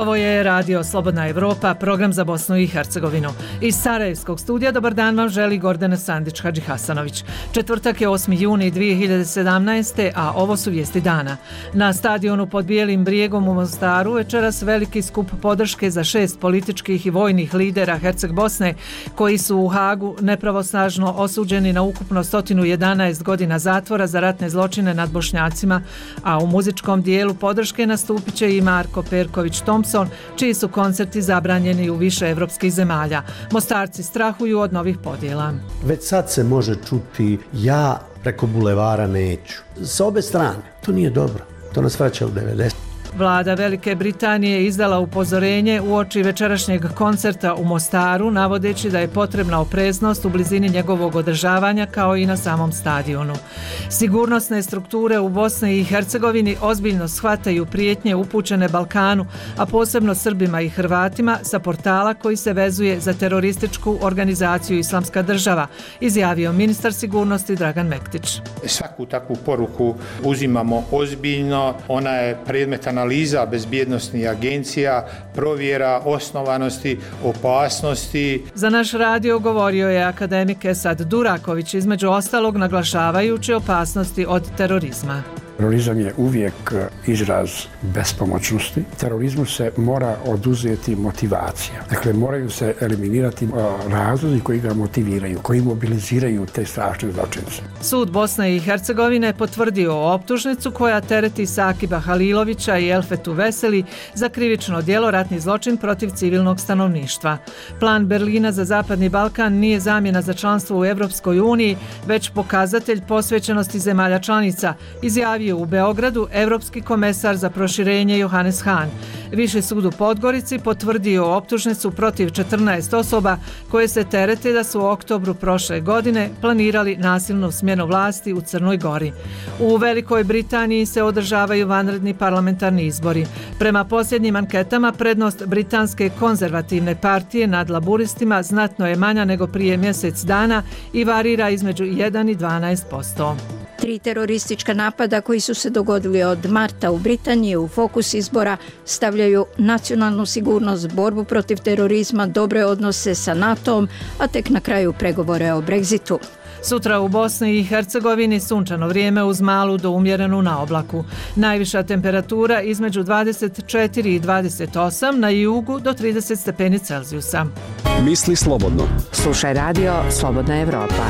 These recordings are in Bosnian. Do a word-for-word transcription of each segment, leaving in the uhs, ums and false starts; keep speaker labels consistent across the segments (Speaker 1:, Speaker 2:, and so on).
Speaker 1: Ovo je Radio Slobodna Evropa, program za Bosnu i Hercegovinu. Iz Sarajevskog studija dobar dan vam želi Gordana Sandić-Hadžihasanović. Četvrtak je osmi juni dvije hiljade sedamnaeste. a ovo su vijesti dana. Na stadionu pod Bijelim brijegom u Mostaru večeras veliki skup podrške za šest političkih i vojnih lidera Herceg Bosne koji su u Hagu nepravosnažno osuđeni na ukupno sto jedanaest godina zatvora za ratne zločine nad Bošnjacima, a u muzičkom dijelu podrške nastupit će i Marko Perković Thompson, čiji su koncerti zabranjeni u više evropskih zemalja. Mostarci strahuju od novih podjela.
Speaker 2: Već sad se može čuti ja preko bulevara neću. S obe strane, to nije dobro. To nas vraća u devedesete.
Speaker 1: Vlada Velike Britanije izdala upozorenje uoči večerašnjeg koncerta u Mostaru, navodeći da je potrebna opreznost u blizini njegovog održavanja kao i na samom stadionu. Sigurnosne strukture u Bosni i Hercegovini ozbiljno shvataju prijetnje upućene Balkanu, a posebno Srbima i Hrvatima sa portala koji se vezuje za terorističku organizaciju Islamska država, izjavio ministar sigurnosti Dragan Mektić.
Speaker 3: Svaku takvu poruku uzimamo ozbiljno, ona je predmet analiza bezbjednosnih agencija, provjera osnovanosti, opasnosti.
Speaker 1: Za naš radio govorio je akademik Esad Duraković, između ostalog naglašavajući opasnosti od terorizma.
Speaker 4: Terorizam je uvijek izraz bespomoćnosti. Terorizmu se mora oduzeti motivacija. Dakle, moraju se eliminirati razlozi koji ga motiviraju, koji mobiliziraju te strašne zločince.
Speaker 1: Sud Bosne i Hercegovine potvrdio optužnicu koja tereti Sakiba Halilovića i Elfetu Veseli za krivično djelo ratni zločin protiv civilnog stanovništva. Plan Berlina za Zapadni Balkan nije zamjena za članstvo u Evropskoj uniji, već pokazatelj posvećenosti zemalja članica, izjavio u Beogradu evropski komesar za proširenje Johannes Hahn. Viši sud u Podgorici potvrdio optužnicu protiv četrnaest osoba koje se terete da su u oktobru prošle godine planirali nasilnu smjenu vlasti u Crnoj Gori. U Velikoj Britaniji se održavaju vanredni parlamentarni izbori. Prema posljednjim anketama prednost britanske konzervativne partije nad laburistima znatno je manja nego prije mjesec dana i varira između jedan i dvanaest posto.
Speaker 5: Tri teroristička napada koji su se dogodili od marta u Britaniji u fokus izbora stavljaju nacionalnu sigurnost, borbu protiv terorizma, dobre odnose sa NATO-om, a tek na kraju pregovore o Brexitu.
Speaker 1: Sutra u Bosni i Hercegovini sunčano vrijeme uz malu do umjerenu na oblaku. Najviša temperatura između dvadeset četiri i dvadeset osam, na jugu do trideset stepeni Celzijusa.
Speaker 6: Misli slobodno.
Speaker 7: Slušaj radio Slobodna Evropa.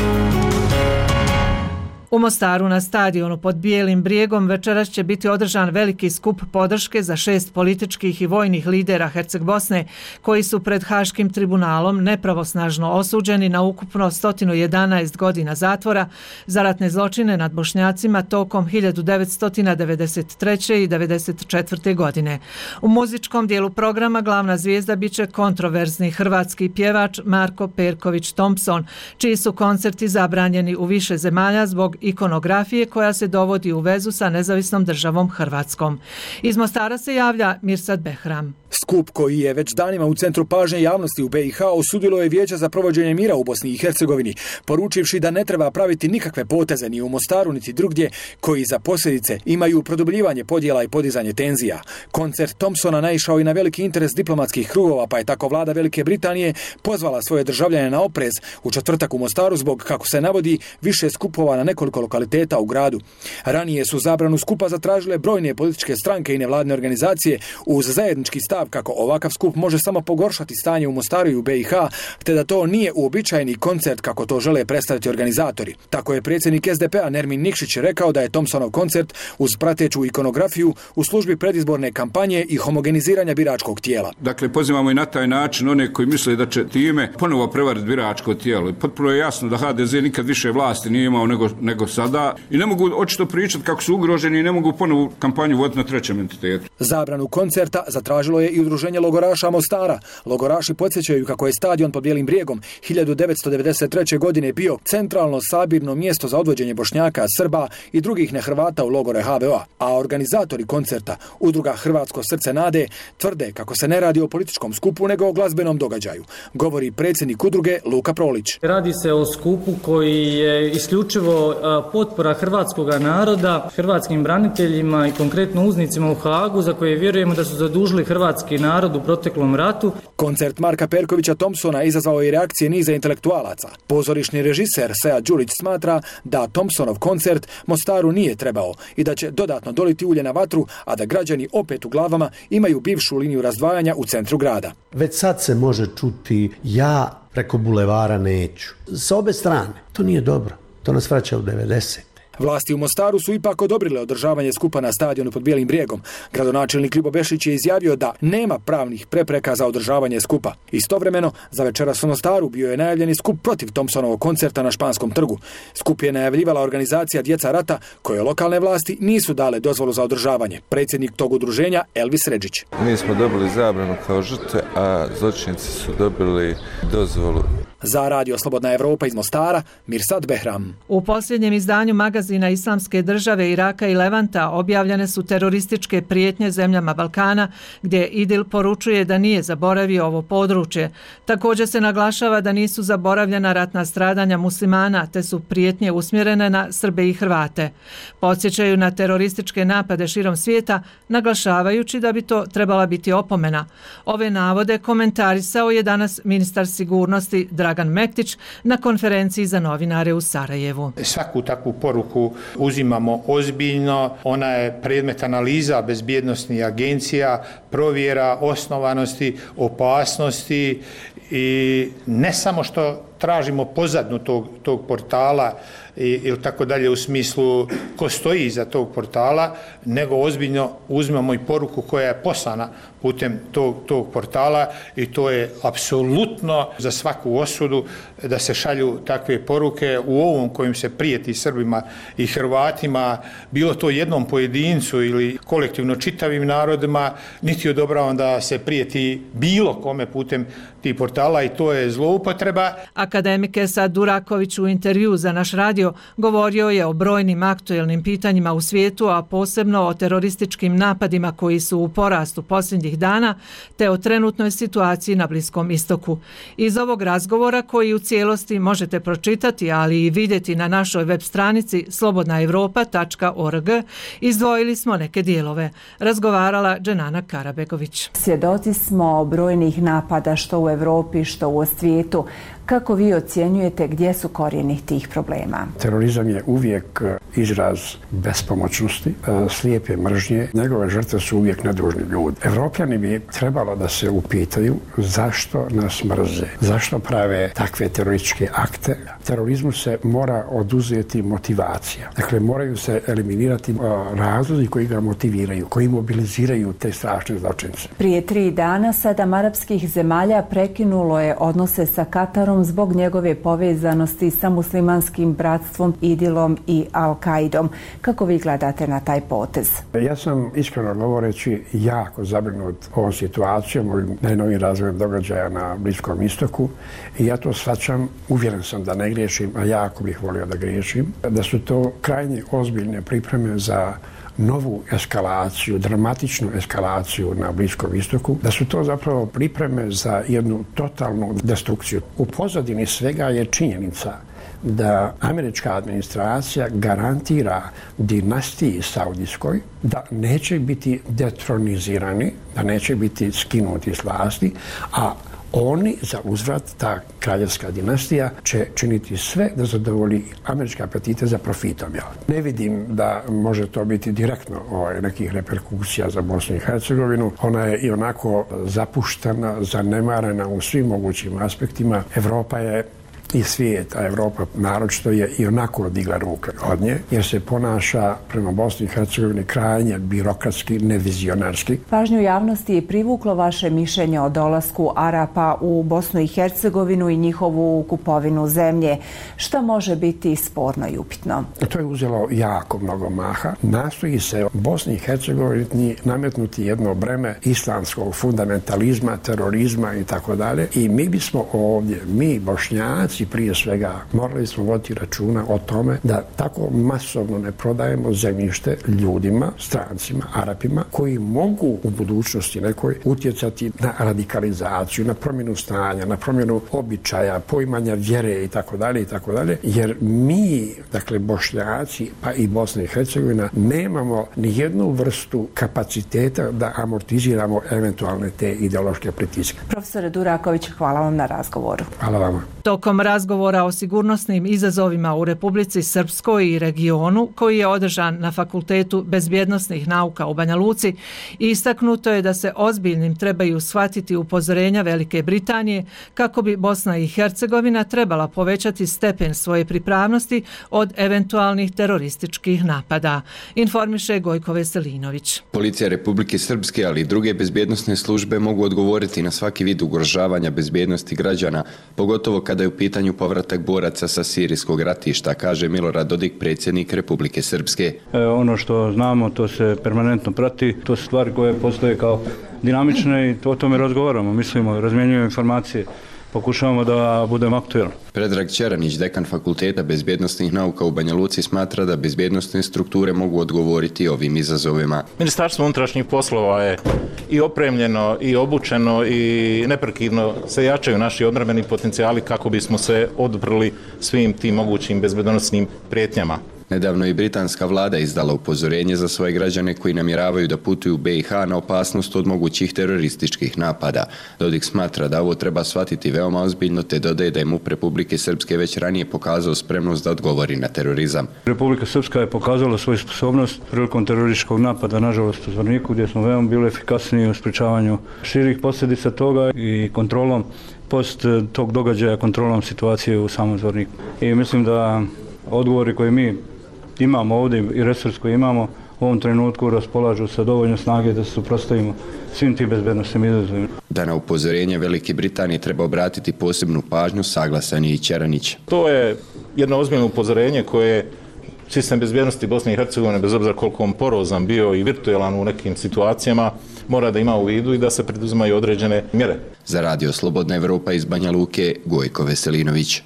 Speaker 1: U Mostaru na stadionu pod Bijelim brijegom večeras će biti održan veliki skup podrške za šest političkih i vojnih lidera Herceg Bosne koji su pred Haškim tribunalom nepravosnažno osuđeni na ukupno sto jedanaest godina zatvora za ratne zločine nad Bošnjacima tokom hiljadu devetsto devedeset treće. i devedeset četvrte. godine. U muzičkom dijelu programa glavna zvijezda biće kontroverzni hrvatski pjevač Marko Perković Thompson, čiji su koncerti zabranjeni u više zemalja zbog ikonografije koja se dovodi u vezu sa nezavisnom državom Hrvatskom. Iz Mostara se javlja Mirsad Behram.
Speaker 8: Skup koji je već danima u centru pažnje javnosti u B i H osudilo je Vijeće za provođenje mira u Bosni i Hercegovini, poručivši da ne treba praviti nikakve poteze ni u Mostaru niti drugdje koji za posljedice imaju produbljivanje podjela i podizanje tenzija. Koncert Thompsona naišao i na veliki interes diplomatskih krugova, pa je tako vlada Velike Britanije pozvala svoje državljane na oprez u četvrtak u Mostaru zbog, kako se navodi, više skupova na nekoliko lokaliteta u gradu. Ranije su zabranu skupa zatražile brojne političke stranke i nevladne organizacije uz zajednički stav kako ovakav skup može samo pogoršati stanje u Mostaru i u B i H, te da to nije uobičajeni koncert kako to žele predstaviti organizatori. Tako je predsjednik S D P-a Nermin Nikšić rekao da je Thompsonov koncert uz prateću ikonografiju u službi predizborne kampanje i homogeniziranja biračkog tijela.
Speaker 9: Dakle, pozivamo i na taj način one koji misle da će time ponovo prevariti biračko tijelo. Potpuno je jasno da H D Z nikad više vlasti nije imao nego, nego sada i ne mogu očito pričati kako su ugroženi i ne mogu ponovo kampanju voditi na trećem entitetu.
Speaker 8: Zabranu koncerta zatražilo je i udruženje logoraša Mostara. Logoraši podsjećaju kako je stadion pod Bijelim brijegom hiljadu devetsto devedeset treće. godine bio centralno sabirno mjesto za odvođenje Bošnjaka, Srba i drugih nehrvata u logore H V O-a. A organizatori koncerta, udruga Hrvatsko srce nade, tvrde kako se ne radi o političkom skupu nego o glazbenom događaju. Govori predsjednik udruge Luka Prolić.
Speaker 10: Radi se o skupu koji je isključivo potpora hrvatskog naroda, hrvatskim braniteljima i konkretno uznicima u Hagu za koje vjerujemo da su zadužili hrvatski hrvatski narod u proteklom ratu.
Speaker 8: Koncert Marka Perkovića Thompsona izazvao je reakcije niza intelektualaca. Pozorišni režiser Sead Đulić smatra da Thompsonov koncert Mostaru nije trebao i da će dodatno doliti ulje na vatru, a da građani opet u glavama imaju bivšu liniju razdvajanja u centru grada.
Speaker 2: Već sad se može čuti ja preko bulevara neću. S obe strane. To nije dobro. To nas vraća u devedesete.
Speaker 8: Vlasti u Mostaru su ipak odobrile održavanje skupa na stadionu pod Bijelim brijegom. Gradonačelnik Ljubo Bešić je izjavio da nema pravnih prepreka za održavanje skupa. Istovremeno, za večeras u Mostaru bio je najavljeni skup protiv Thompsonovog koncerta na Španskom trgu. Skup je najavljivala organizacija Djeca rata, koje lokalne vlasti nisu dale dozvolu za održavanje. Predsjednik tog udruženja Elvis Redžić.
Speaker 6: Mi smo dobili zabranu kao žrtve, a zločinci su dobili dozvolu.
Speaker 8: Za Radio Slobodna Evropa iz Mostara, Mirsad Behram.
Speaker 1: U posljednjem izdanju magazina Islamske države Iraka i Levanta objavljene su terorističke prijetnje zemljama Balkana, gdje Idil poručuje da nije zaboravio ovo područje. Također se naglašava da nisu zaboravljena ratna stradanja muslimana, te su prijetnje usmjerene na Srbe i Hrvate. Podsjećaju na terorističke napade širom svijeta, naglašavajući da bi to trebala biti opomena. Ove navode komentarisao je danas ministar sigurnosti Dragan Mektić na konferenciji za novinare u Sarajevu.
Speaker 3: Svaku takvu poruku uzimamo ozbiljno, ona je predmet analiza bezbjednosnih agencija, provjera osnovanosti, opasnosti i ne samo što tražimo pozadnu tog, tog portala ili tako dalje u smislu ko stoji iza tog portala, nego ozbiljno uzmemo i poruku koja je poslana putem tog, tog portala i to je apsolutno za svaku osudu da se šalju takve poruke u ovom kojim se prijeti Srbima i Hrvatima, bilo to jednom pojedincu ili kolektivno čitavim narodima, niti odobravam da se prijeti bilo kome putem tih portala i to je zloupotreba.
Speaker 1: Akademik Esad Duraković u intervju za naš radio govorio je o brojnim aktuelnim pitanjima u svijetu, a posebno o terorističkim napadima koji su u porastu posljednjih dana, te o trenutnoj situaciji na Bliskom istoku. Iz ovog razgovora, koji u cijelosti možete pročitati, ali i vidjeti na našoj web stranici slobodna evropa tačka org, izdvojili smo neke dijelove. Razgovarala Dženana Karabegović.
Speaker 11: Svjedoci smo brojnih napada što u Evropi, što u svijetu. Kako vi ocjenjujete gdje su korijeni tih problema?
Speaker 4: Terorizam je uvijek izraz bespomoćnosti, slijepe mržnje. Njegove žrtve su uvijek nedužni ljudi. Evropljani bi trebalo da se upitaju zašto nas mrze, zašto prave takve terorističke akte. Terorizmu se mora oduzeti motivacija. Dakle, moraju se eliminirati razlozi koji ga motiviraju, koji mobiliziraju te strašne zločince.
Speaker 11: Prije tri dana sedam arapskih zemalja prekinulo je odnose sa Katarom zbog njegove povezanosti sa muslimanskim bratstvom, Idilom i Al-Kaidom. Kako vi gledate na taj potez?
Speaker 4: Ja sam, iskreno govoreći, jako zabrinut ovom situacijom, ovim najnovijim razvojem događaja na Bliskom istoku i ja to shvaćam, uvjeren sam da ne griješim, a jako bih volio da griješim, da su to krajnje ozbiljne pripreme za novu eskalaciju, dramatičnu eskalaciju na Bliskom istoku, da su to zapravo pripreme za jednu totalnu destrukciju. U pozadini svega je činjenica da američka administracija garantira dinastiji saudijskoj da neće biti detronizirani, da neće biti skinuti s vlasti, a oni za uzvrat, ta kraljevska dinastija, će činiti sve da zadovolji američke apetite za profitom. Ne vidim da može to biti direktno ovaj, nekih reperkusija za Bosnu i Hercegovinu. Ona je i onako zapuštena, zanemarena u svim mogućim aspektima. Evropa je i svijet, a Evropa naročito je i onako odigla ruke od nje, jer se ponaša prema Bosni i Hercegovini krajnje birokratski, nevizionarski.
Speaker 11: Pažnju javnosti je privuklo vaše mišljenje o dolasku Arapa u Bosnu i Hercegovinu i njihovu kupovinu zemlje. Šta može biti sporno i upitno?
Speaker 4: To je uzelo jako mnogo maha. Nastoji se Bosni i Hercegovini nametnuti jedno breme islamskog fundamentalizma, terorizma i tako dalje. I mi bismo ovdje, mi Bošnjaci, Bošnjaci prije svega, morali smo voditi računa o tome da tako masovno ne prodajemo zemljište ljudima, strancima, Arapima, koji mogu u budućnosti nekoj utjecati na radikalizaciju, na promjenu stanja, na promjenu običaja, poimanja vjere i tako dalje i tako dalje, jer mi, dakle Bošnjaci, pa i Bosna i Hercegovina, nemamo ni jednu vrstu kapaciteta da amortiziramo eventualne te ideološke pritiske.
Speaker 11: Profesore Duraković, hvala vam na razgovoru.
Speaker 4: Hvala vama.
Speaker 1: Tokom razgovora o sigurnosnim izazovima u Republici Srpskoj i regionu, koji je održan na Fakultetu bezbjednosnih nauka u Banja Luci, istaknuto je da se ozbiljnim trebaju shvatiti upozorenja Velike Britanije kako bi Bosna i Hercegovina trebala povećati stepen svoje pripravnosti od eventualnih terorističkih napada, informiše Gojko Veselinović.
Speaker 12: Policija Republike Srpske, ali i druge bezbjednosne službe mogu odgovoriti na svaki vid ugrožavanja bezbjednosti građana, pogotovo kada je u pitanju povratak boraca sa sirijskog ratišta, kaže Milorad Dodik, predsjednik Republike Srpske.
Speaker 13: E, ono što znamo, to se permanentno prati, to su stvari koje postoje kao dinamične i o tome razgovaramo, mislimo, razmjenjujemo informacije. Pokušavamo da budemo aktuelni.
Speaker 12: Predrag Čeranić, dekan Fakulteta bezbjednosnih nauka u Banja Luci, smatra da bezbjednosne strukture mogu odgovoriti ovim izazovima.
Speaker 14: Ministarstvo unutrašnjih poslova je i opremljeno i obučeno i neprekidno se jačaju naši obrambeni potencijali kako bismo se oduprli svim tim mogućim bezbjednosnim prijetnjama.
Speaker 12: Nedavno je britanska vlada izdala upozorenje za svoje građane koji namjeravaju da putuju u be i ha na opasnost od mogućih terorističkih napada. Dodik smatra da ovo treba shvatiti veoma ozbiljno, te dodaje da je MUP Republike Srpske već ranije pokazao spremnost da odgovori na terorizam.
Speaker 13: Republika Srpska je pokazala svoju sposobnost prilikom terorističkog napada, nažalost u Zvorniku, gdje smo veoma bili efikasniji u sprečavanju širih posljedica toga i kontrolom post tog događaja, kontrolom situacije u samom Zvorniku. I mislim da odgovori koje mi imamo ovdje i resurs koji imamo u ovom trenutku raspolažu sa dovoljno snage da se suprotstavimo svim tim bezbednosnim izazovima.
Speaker 12: Da na upozorenje Velike Britanije treba obratiti posebnu pažnju, saglasan je i Čeranić.
Speaker 14: To je jedno ozbiljno upozorenje koje sistem bezbjednosti Bosne i Hercegovine, bez obzira koliko on porozan bio i virtualan u nekim situacijama, mora da ima u vidu i da se preduzimaju određene mjere.
Speaker 12: Za Radio Slobodna Evropa iz Banja Luke, Gojko Veselinović.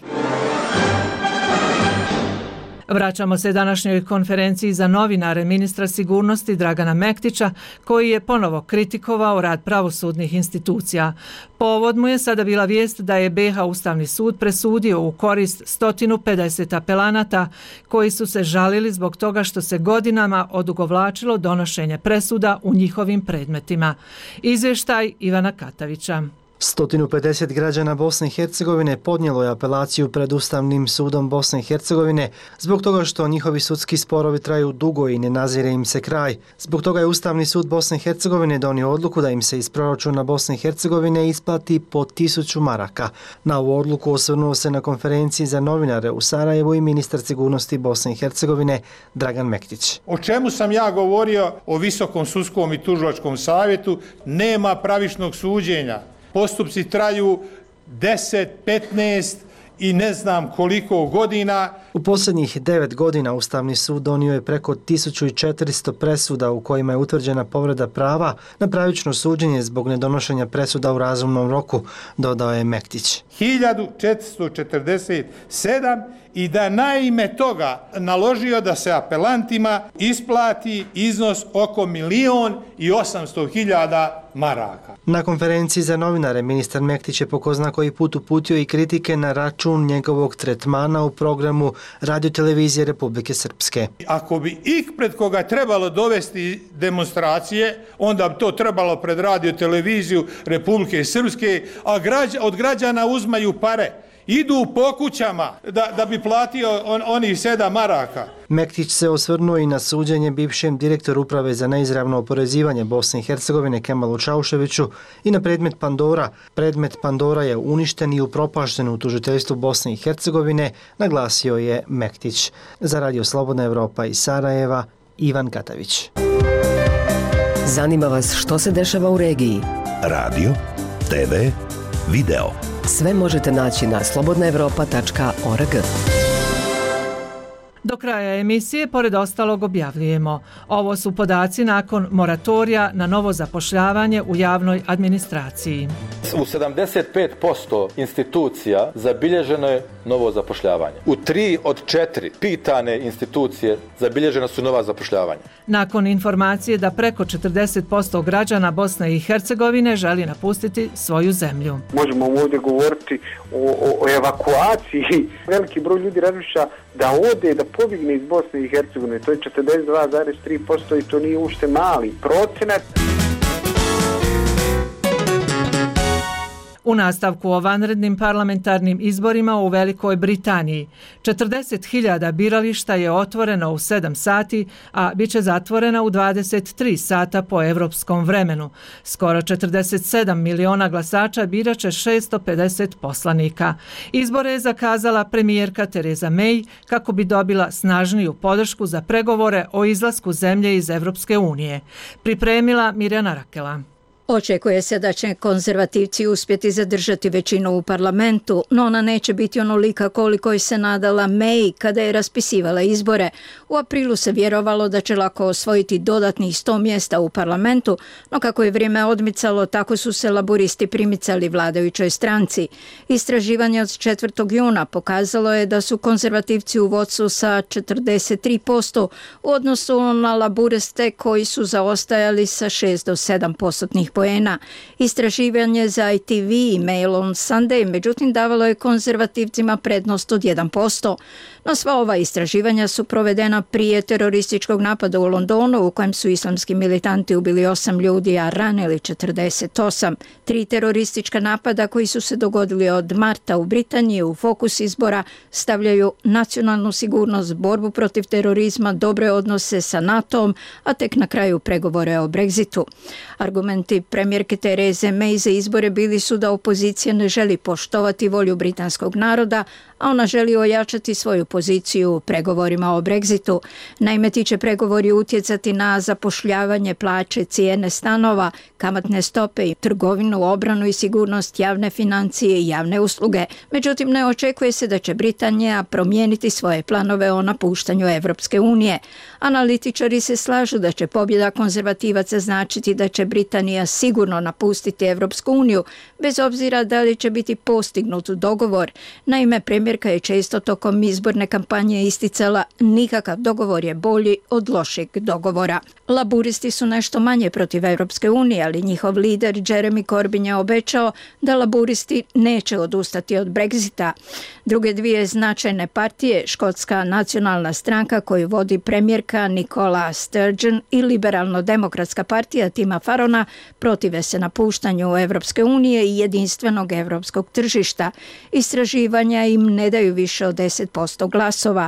Speaker 1: Vraćamo se današnjoj konferenciji za novinare ministra sigurnosti Dragana Mektića, koji je ponovo kritikovao rad pravosudnih institucija. Povod mu je sada bila vijest da je be ha Ustavni sud presudio u korist sto pedeset apelanata koji su se žalili zbog toga što se godinama odugovlačilo donošenje presuda u njihovim predmetima. Izvještaj Ivana Katavića.
Speaker 15: sto pedeset građana Bosne i Hercegovine podnijelo je apelaciju pred Ustavnim sudom Bosne i Hercegovine zbog toga što njihovi sudski sporovi traju dugo i ne nazire im se kraj. Zbog toga je Ustavni sud Bosne i Hercegovine donio odluku da im se iz proračuna Bosne i Hercegovine isplati po tisuću maraka. Na ovu odluku osvrnuo se na konferenciji za novinare u Sarajevu i ministar sigurnosti Bosne i Hercegovine Dragan Mektić.
Speaker 3: O čemu sam ja govorio o Visokom sudskom i tužilačkom savjetu? Nema pravičnog suđenja. Postupci traju deset, petnaest i ne znam koliko godina.
Speaker 15: U posljednjih devet godina Ustavni sud donio je preko tisuću četiristo presuda u kojima je utvrđena povreda prava na pravično suđenje zbog nedonošenja presuda u razumnom roku, dodao je Mektić.
Speaker 3: hiljadu četiristo četrdeset sedam i da na ime toga naložio da se apelantima isplati iznos oko milion i osamsto hiljada maraka.
Speaker 15: Na konferenciji za novinare ministar Mektić je po ko zna koji put uputio i kritike na račun njegovog tretmana u programu Radiotelevizije Republike Srpske.
Speaker 3: Ako bi ik pred koga trebalo dovesti demonstracije, onda bi to trebalo pred Radioteleviziju Republike Srpske, a građa, od građana uzmaju pare. Idu po kućama da, da bi platio on, onih sedam maraka.
Speaker 15: Mektić se osvrnuo i na suđenje bivšem direktoru Uprave za neizravno oporezivanje Bosne i Hercegovine Kemalu Čauševiću i na predmet Pandora. Predmet Pandora je uništen i upropašten u tužiteljstvu Bosne i Hercegovine, naglasio je Mektić. Za Radio Slobodna Evropa iz Sarajeva, Ivan Katavić.
Speaker 16: Zanima vas što se dešava u regiji?
Speaker 17: Radio, te ve, video.
Speaker 16: Sve možete naći na slobodna evropa tačka org.
Speaker 1: Do kraja emisije, pored ostalog, objavljujemo. Ovo su podaci nakon moratorija na novo zapošljavanje u javnoj administraciji.
Speaker 18: U sedamdeset pet posto institucija zabilježeno je novo zapošljavanje. U tri od četiri pitane institucije zabilježena su nova zapošljavanja.
Speaker 1: Nakon informacije da preko četrdeset posto građana Bosne i Hercegovine želi napustiti svoju zemlju.
Speaker 19: Možemo ovdje govoriti o, o, o evakuaciji. Veliki broj ljudi razmišlja da ode, da pobjegne iz Bosne i Hercegovine. To je četrdeset dva zarez tri posto i to nije uopšte mali procenat.
Speaker 1: U nastavku o vanrednim parlamentarnim izborima u Velikoj Britaniji. četrdeset hiljada birališta je otvoreno u sedam sati, a bit će zatvorena u dvadeset tri sata po evropskom vremenu. Skoro četrdeset sedam miliona glasača biraće šesto pedeset poslanika. Izbore je zakazala premijerka Theresa May kako bi dobila snažniju podršku za pregovore o izlasku zemlje iz Evropske unije. Pripremila Mirjana Rakela.
Speaker 5: Očekuje se da će konzervativci uspjeti zadržati većinu u parlamentu, no ona neće biti onolika koliko je se nadala May kada je raspisivala izbore. U aprilu se vjerovalo da će lako osvojiti dodatnih sto mjesta u parlamentu, no kako je vrijeme odmicalo, tako su se laburisti primicali vladajućoj stranci. Istraživanje od četvrtog juna pokazalo je da su konzervativci u vodstvu sa četrdeset tri posto u odnosu na laburiste koji su zaostajali sa šest do sedam postotnih poena. Istraživanje za I T V i Mail on Sunday međutim davalo je konzervativcima prednost od jedan posto. No sva ova istraživanja su provedena prije terorističkog napada u Londonu u kojem su islamski militanti ubili osam ljudi, a ranili četrdeset osam. Tri teroristička napada koji su se dogodili od marta u Britaniji u fokus izbora stavljaju nacionalnu sigurnost, borbu protiv terorizma, dobre odnose sa NATO-om, a tek na kraju pregovore o Brexitu. Argumenti premijerke Therese May za izbore bili su da opozicija ne želi poštovati volju britanskog naroda, a ona želi ojačati svoju poziciju u pregovorima o Brexitu. Naime, ti će pregovori utjecati na zapošljavanje, plaće, cijene stanova, kamatne stope i trgovinu, obranu i sigurnost, javne financije i javne usluge. Međutim, ne očekuje se da će Britanija promijeniti svoje planove o napuštanju Evropske unije. Analitičari se slažu da će pobjeda konzervativaca značiti da će Britanija sigurno napustiti Evropsku uniju, bez obzira da li će biti postignut dogovor. Naime, premijerka je često tokom izborne kampanje isticala nikakav dogovor je bolji od lošeg dogovora. Laburisti su nešto manje protiv Evropske unije, ali njihov lider Jeremy Corbyn je obećao da laburisti neće odustati od Brexita. Druge dvije značajne partije, Škotska nacionalna stranka koju vodi premijerka Nicola Sturgeon i Liberalno-demokratska partija Tima Farrona, protive se napuštanju Evropske unije i jedinstvenog evropskog tržišta. Istraživanja im ne daju više od deset posto glasova.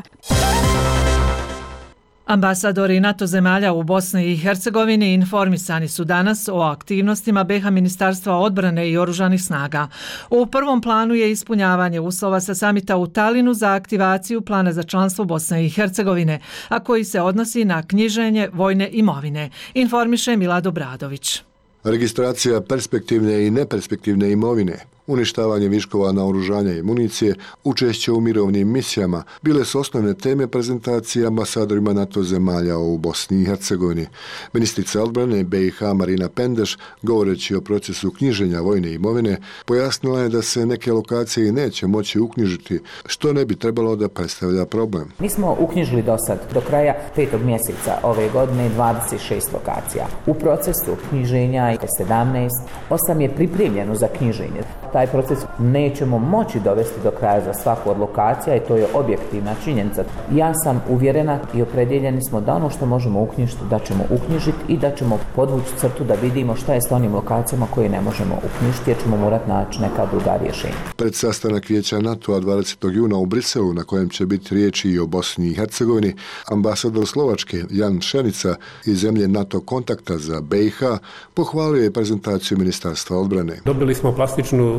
Speaker 1: Ambasadori NATO zemalja u Bosni i Hercegovini informisani su danas o aktivnostima B iH Ministarstva odbrane i oružanih snaga. U prvom planu je ispunjavanje uslova sa samita u Talinu za aktivaciju plana za članstvo Bosne i Hercegovine, a koji se odnosi na knjiženje vojne imovine, informiše Milad Obradović.
Speaker 20: Registracija perspektivne i neperspektivne imovine, uništavanje viškova naoružanja i municije, učešće u mirovnim misijama bile su osnovne teme prezentacije ambasadorima NATO zemalja u Bosni i Hercegovini. Ministrica odbrane B iH Marina Pendeš, govoreći o procesu knjiženja vojne imovine, pojasnila je da se neke lokacije neće moći uknjižiti, što ne bi trebalo da predstavlja problem.
Speaker 21: Mi smo uknjižili do sad, do kraja petog mjeseca ove godine, dvadeset šest lokacija. U procesu knjiženja sedamnaest, osam je pripremljeno za knjiženje. Taj proces nećemo moći dovesti do kraja za svaku od lokacija i to je objektivna činjenica. Ja sam uvjerena i opredjeljeni smo da ono što možemo uknjižiti, da ćemo uknjižiti i da ćemo podvući crtu da vidimo šta je s onim lokacijama koje ne možemo uknjižiti jer ćemo morati naći neka druga rješenja.
Speaker 20: Pred sastanak Vijeća NATO-a dvadesetog juna u Briselu, na kojem će biti riječi i o Bosni i Hercegovini, ambasador Slovačke Jan Šenica iz zemlje NATO kontakta za B iH pohvalio je prezentaciju Ministarstva odbrane.
Speaker 22: Dobili smo plastičnu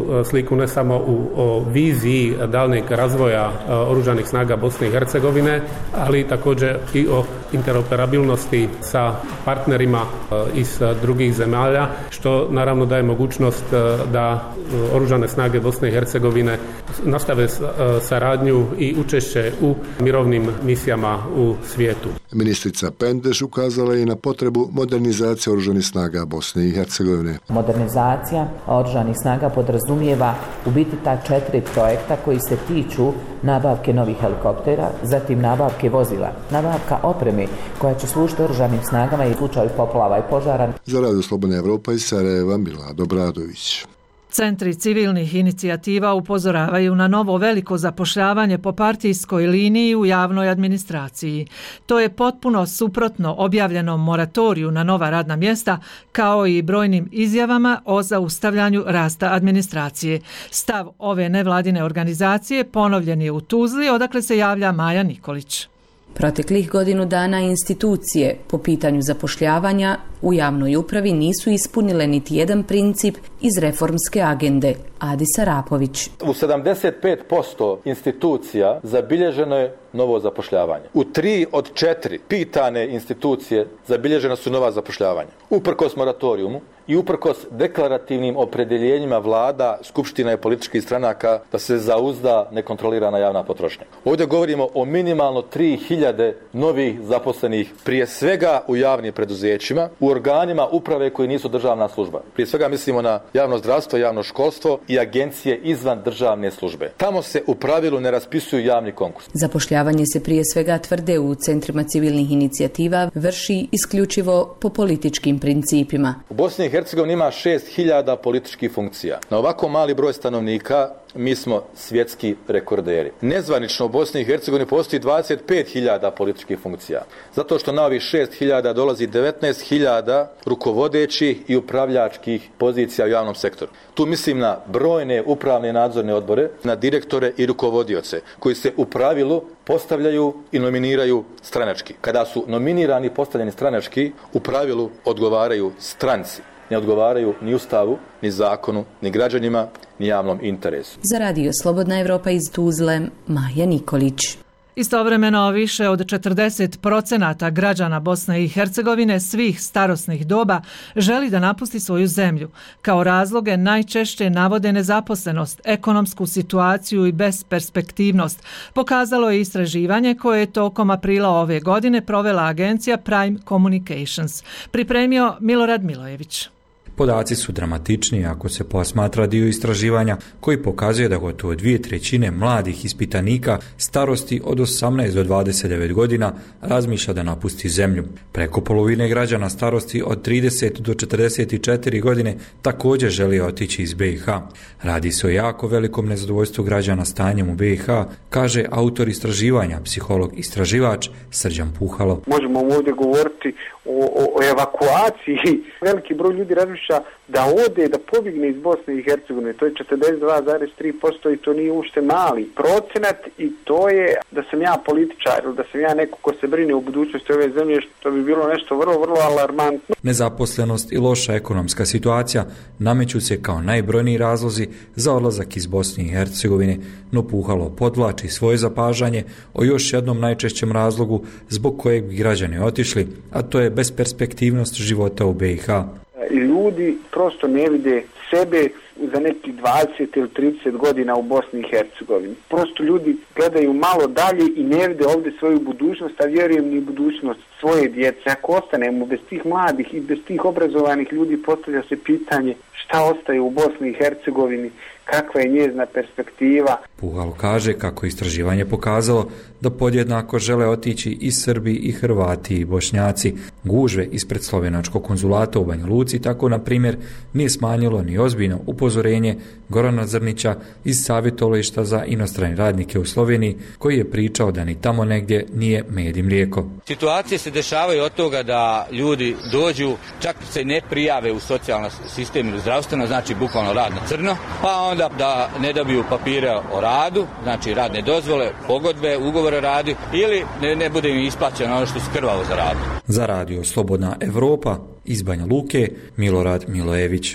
Speaker 7: sliku ne samo u o viziji daljnjeg razvoja oružanih snaga Bosne i Hercegovine, ali također i o interoperabilnosti sa partnerima iz drugih zemalja, što naravno daje mogućnost da oružane snage Bosne i Hercegovine nastave saradnju i učešće u mirovnim misijama u svijetu.
Speaker 20: Ministrica Pendeš ukazala je i na potrebu modernizacije oružanih snaga Bosne i Hercegovine.
Speaker 21: Modernizacija oružanih snaga podrazumijeva u biti ta četiri projekta koji se tiču nabavke novih helikoptera, zatim nabavke vozila, nabavka opreme koja će služiti oružanim snagama i u slučaju poplava i požara.
Speaker 20: Za Radio Slobodna Evropa iz Sarajeva, Milad Obradović.
Speaker 1: Centri civilnih inicijativa upozoravaju na novo veliko zapošljavanje po partijskoj liniji u javnoj administraciji. To je potpuno suprotno objavljenom moratoriju na nova radna mjesta, kao i brojnim izjavama o zaustavljanju rasta administracije. Stav ove nevladine organizacije ponovljen je u Tuzli, odakle se javlja Maja Nikolić.
Speaker 22: Proteklih godinu dana institucije po pitanju zapošljavanja u javnoj upravi nisu ispunile niti jedan princip iz reformske agende. Adis Arapović.
Speaker 18: U sedamdeset pet posto institucija zabilježeno je novo zapošljavanje. U tri od četiri pitane institucije zabilježena su nova zapošljavanja. Uprkos moratorijumu i uprkos deklarativnim opredjeljenjima vlada, skupština i političkih stranaka da se zauzda nekontrolirana javna potrošnja. Ovdje govorimo o minimalno tri hiljade novih zaposlenih, prije svega u javnim preduzećima, u organima uprave koji nisu državna služba. Prije svega mislimo na javno zdravstvo, javno školstvo i agencije izvan državne službe. Tamo se u pravilu ne raspisuju javni konkurs.
Speaker 22: Zapošljavanje se prije svega, tvrde u centrima civilnih inicijativa, vrši isključivo po političkim principima.
Speaker 18: U Bosni i Hercegovini ima šest hiljada političkih funkcija. Na ovako mali broj stanovnika mi smo svjetski rekorderi. Nezvanično u Bosni i Hercegovini postoji dvadeset pet hiljada političkih funkcija. Zato što na ovih šest hiljada dolazi devetnaest hiljada rukovodećih i upravljačkih pozicija u javnom sektoru. Tu mislim na brojne upravne nadzorne odbore, na direktore i rukovodioce koji se u pravilu postavljaju i nominiraju stranački. Kada su nominirani i postavljeni stranački, u pravilu odgovaraju stranci. Ne odgovaraju ni Ustavu, ni zakonu, ni građanima, ni javnom interesu.
Speaker 22: Za Radio Slobodna Evropa iz Tuzle, Maja Nikolić.
Speaker 1: Istovremeno više od četrdeset procenata građana Bosne i Hercegovine svih starosnih doba želi da napusti svoju zemlju. Kao razloge najčešće navode nezaposlenost, ekonomsku situaciju i besperspektivnost. Pokazalo je istraživanje koje je tokom aprila ove godine provela agencija Prime Communications. Pripremio Milorad Milojević.
Speaker 23: Podaci su dramatični ako se posmatra dio istraživanja koji pokazuje da gotovo dvije trećine mladih ispitanika starosti od osamnaest do dvadeset devet godina razmišlja da napusti zemlju. Preko polovine građana starosti od trideset do četrdeset četiri godine također želi otići iz B i H. Radi se o jako velikom nezadovoljstvu građana stanjem u B i H, kaže autor istraživanja, psiholog istraživač Srđan Puhalo.
Speaker 19: Možemo ovdje govoriti o, o, o evakuaciji. Veliki broj ljudi razmišlja da ode, da pobjegne iz Bosne i Hercegovine. To je četrdeset dva zarez tri posto i to nije uopšte mali procenat i to je da sam ja političar ili da sam ja neko ko se brine u budućnosti ove zemlje, što bi bilo nešto vrlo, vrlo alarmantno.
Speaker 23: Nezaposlenost i loša ekonomska situacija nameću se kao najbrojniji razlozi za odlazak iz Bosne i Hercegovine, no Puhalo podvlači svoje zapažanje o još jednom najčešćem razlogu zbog kojeg bi građani otišli, a to je besperspektivnost života u B i H.
Speaker 19: Ljudi prosto ne vide sebe za nekih dvadeset ili trideset godina u Bosni i Hercegovini. Prosto ljudi gledaju malo dalje i ne vide ovdje svoju budućnost, a vjerujem ni budućnost svoje djece. Ako ostanemo bez tih mladih i bez tih obrazovanih ljudi, postavlja se pitanje šta ostaje u Bosni i Hercegovini, kakva je njezina perspektiva.
Speaker 23: Puhalo kaže kako istraživanje pokazalo da podjednako žele otići i Srbi i Hrvati i Bošnjaci. Gužve ispred slovenačkog konzulata u Banja Luci tako, na primjer, nije smanjilo ni ozbiljno upozorenje Gorana Zrnića iz savjetovališta za inostrane radnike u Sloveniji, koji je pričao da ni tamo negdje nije med i mlijeko.
Speaker 24: Situacije se dešavaju od toga da ljudi dođu, čak se ne prijave u socijalni sistem ili zdravstveno, znači bukvalno rad na crno, pa onda da ne dobiju papire o radu, znači radne dozvole, pogodbe, ugovore o radu, ili ne, ne bude im isplaćeno ono što su krvavo zaradili.
Speaker 23: Za Radio Slobodna Evropa iz Banja Luke, Milorad Milojević.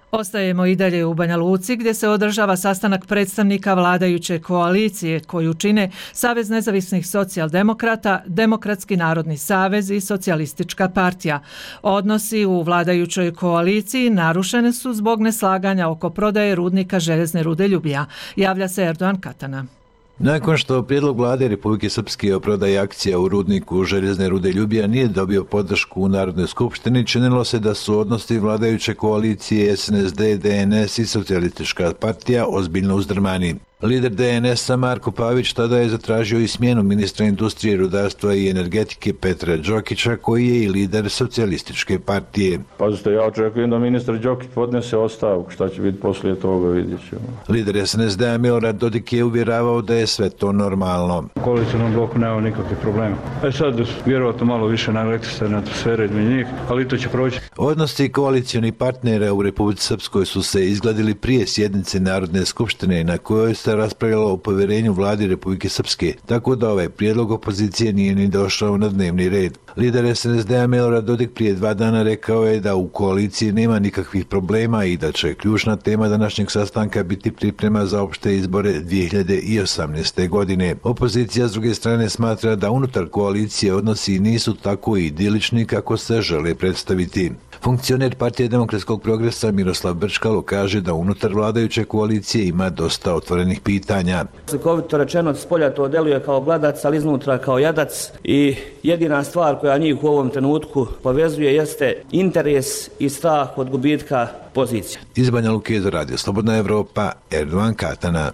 Speaker 1: Ostajemo i dalje u Banja Luci gdje se održava sastanak predstavnika vladajuće koalicije koju čine Savez nezavisnih socijaldemokrata, Demokratski narodni savez i Socijalistička partija. Odnosi u vladajućoj koaliciji narušene su zbog neslaganja oko prodaje rudnika željezne rude Ljubija. Javlja se Erdogan Katana.
Speaker 2: Nakon što prijedlog vlade Republike Srpske o prodaji akcija u rudniku željezne rude Ljubija nije dobio podršku u Narodnoj skupštini, činilo se da su odnosi vladajuće koalicije S N S D, D N S i Socijalistička partija ozbiljno uzdrmani. Lider D N S-a Marko Pavić tada je zatražio i smjenu ministra industrije, rudarstva i energetike Petra Đokića, koji je i lider Socijalističke partije.
Speaker 13: Pazite, ja očekujem da ministar Đokić podnese ostavku, šta će biti poslije toga, vidjet ćemo.
Speaker 2: Lider S N S D-a Milorad Dodik je uvjeravao da je sve to normalno.
Speaker 13: U koalicijnom bloku nema nikakvih problema. E sad, vjerovatno malo više na električne atmosfere između njih, ali to će proći.
Speaker 2: Odnosi koalicijnih partnera u Republici Srpskoj su se izgladili prije sjednice Narodne skupštine na kojoj se raspravljalo o povjerenju vladi Republike Srpske, tako da ovaj prijedlog opozicije nije ni došao na dnevni red. Lider S N S D-a Milorad Dodik prije dva dana rekao je da u koaliciji nema nikakvih problema i da će ključna tema današnjeg sastanka biti priprema za opšte izbore dvije hiljade osamnaeste. godine. Opozicija s druge strane smatra da unutar koalicije odnosi nisu tako idilični kako se žele predstaviti. Funkcioner Partije demokratskog progresa Miroslav Brčkalo kaže da unutar vladajuće koalicije ima dosta otvorenih pitanja.
Speaker 6: Slikovito rečeno, s polja to deluje kao gladac, ali iznutra kao jadac i jedina stvar koja njih u ovom trenutku povezuje jeste interes i strah od gubitka pozicija.
Speaker 2: Iz Banja Luke za Radio Slobodna Evropa, Erdogan Katana.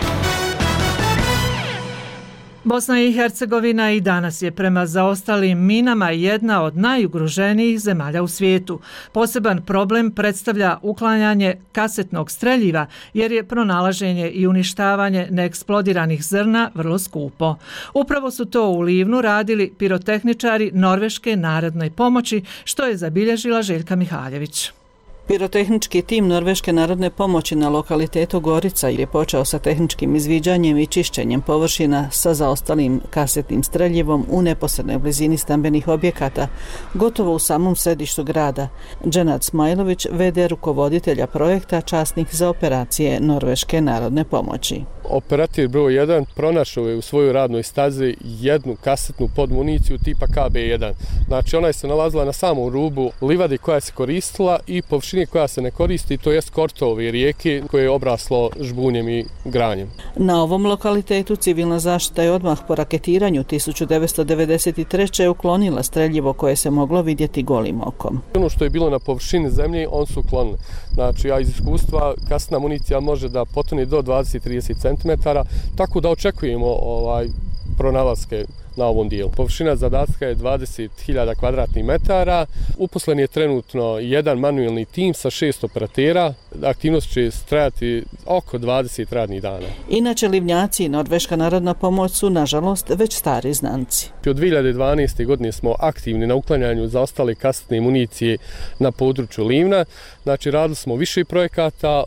Speaker 1: Bosna i Hercegovina i danas je prema zaostalim minama jedna od najugroženijih zemalja u svijetu. Poseban problem predstavlja uklanjanje kasetnog streljiva jer je pronalaženje i uništavanje neeksplodiranih zrna vrlo skupo. Upravo su to u Livnu radili pirotehničari Norveške narodne pomoći, što je zabilježila Željka Mihaljević.
Speaker 9: Pirotehnički tim Norveške narodne pomoći na lokalitetu Gorica je počeo sa tehničkim izviđanjem i čišćenjem površina sa zaostalim kasetnim streljivom u neposrednoj blizini stambenih objekata, gotovo u samom središtu grada. Dženad Smajlović, v d rukovoditelja projekta, časnik za operacije Norveške narodne pomoći.
Speaker 10: Operativ broj jedan pronašao je u svojoj radnoj stazi jednu kasetnu podmuniciju tipa K B jedan. Znači ona je se nalazila na samom rubu livadi koja se koristila i površini koja se ne koristi, to jest kortovi rijeke koje je obraslo žbunjem i granjem.
Speaker 9: Na ovom lokalitetu civilna zaštita je odmah po raketiranju tisuću devetsto devedeset treće uklonila streljivo koje se moglo vidjeti golim okom.
Speaker 10: Ono što je bilo na površini zemlje, on su uklonili. Znači, a iz iskustva kasna municija može da potone do dvadeset do trideset centimetara, tako da očekujemo ovaj pronalaske na ovom dijelu. Površina zadatka je dvadeset hiljada kvadratnih metara. Uposlen je trenutno jedan manuelni tim sa šest operatera. Aktivnost će trajati oko dvadeset radnih dana.
Speaker 9: Inače, Livnjaci i Norveška narodna pomoć su, nažalost, već stari znanci.
Speaker 10: Od dvije hiljade dvanaeste. godine smo aktivni na uklanjanju zaostale kasetne municije na području Livna. Znači, radili smo više projekata,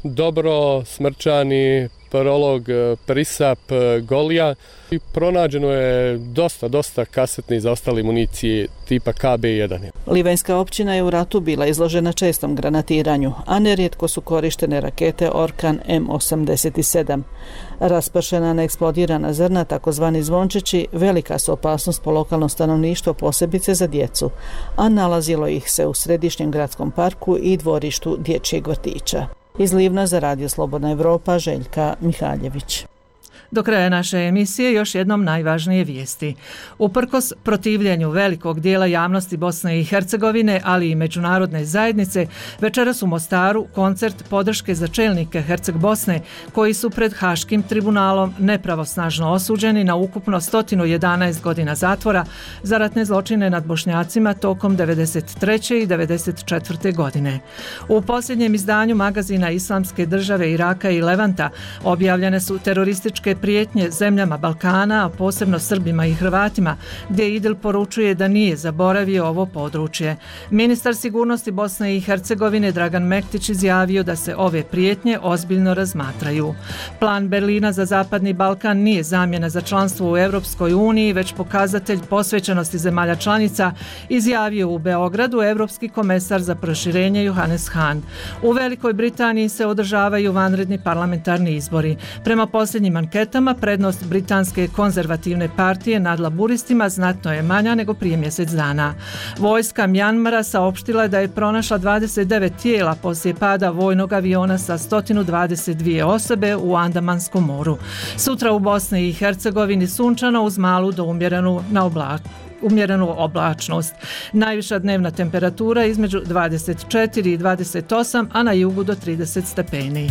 Speaker 10: Dobro, Smrčani, Prolog, Prisap, Golija i pronađeno je dosta, dosta kasetne zaostale municije tipa K B jedan.
Speaker 9: Livanjska općina je u ratu bila izložena čestom granatiranju, a nerijetko su korištene rakete Orkan M osamdeset sedam. Raspršena neeksplodirana zrna, takozvani zvončići, velika su opasnost po lokalno stanovništvo, posebice za djecu, a nalazilo ih se u središnjem gradskom parku i dvorištu dječjeg vrtića. Iz Livna za Radio Slobodna Evropa, Željka Mihaljević.
Speaker 1: Do kraja naše emisije još jednom najvažnije vijesti. Uprkos protivljenju velikog dijela javnosti Bosne i Hercegovine, ali i međunarodne zajednice, večeras u Mostaru koncert podrške za čelnike Herceg Bosne, koji su pred Haškim tribunalom nepravosnažno osuđeni na ukupno sto jedanaest godina zatvora za ratne zločine nad Bošnjacima tokom devedeset treće i devedeset četvrte. godine. U posljednjem izdanju magazina Islamske države Iraka i Levanta objavljene su terorističke terorističke prijetnje zemljama Balkana, a posebno Srbima i Hrvatima, gdje Idil poručuje da nije zaboravio ovo područje. Ministar sigurnosti Bosne i Hercegovine Dragan Mektić izjavio da se ove prijetnje ozbiljno razmatraju. Plan Berlina za Zapadni Balkan nije zamjena za članstvo u Europskoj uniji, već pokazatelj posvećenosti zemalja članica, izjavio u Beogradu Europski komesar za proširenje Johannes Hahn. U Velikoj Britaniji se održavaju vanredni parlamentarni izbori. Prema posljednjim anketama, prednost britanske konzervativne partije nad laburistima znatno je manja nego prije mjesec dana. Vojska Mjanmara saopštila je da je pronašla dvadeset devet tijela poslije pada vojnog aviona sa sto dvadeset dvije osobe u Andamanskom moru. Sutra u Bosni i Hercegovini sunčano uz malu do umjerenu na oblaku. umjerenu oblačnost. Najviša dnevna temperatura između dvadeset četiri i dvadeset osam, a na jugu do trideset stepeni.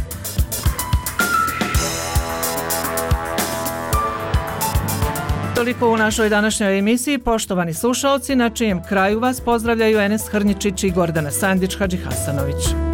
Speaker 1: Toliko u našoj današnjoj emisiji. Poštovani slušalci, na čijem kraju vas pozdravljaju Enes Hrničić i Gordana Sandić Hadžihasanović.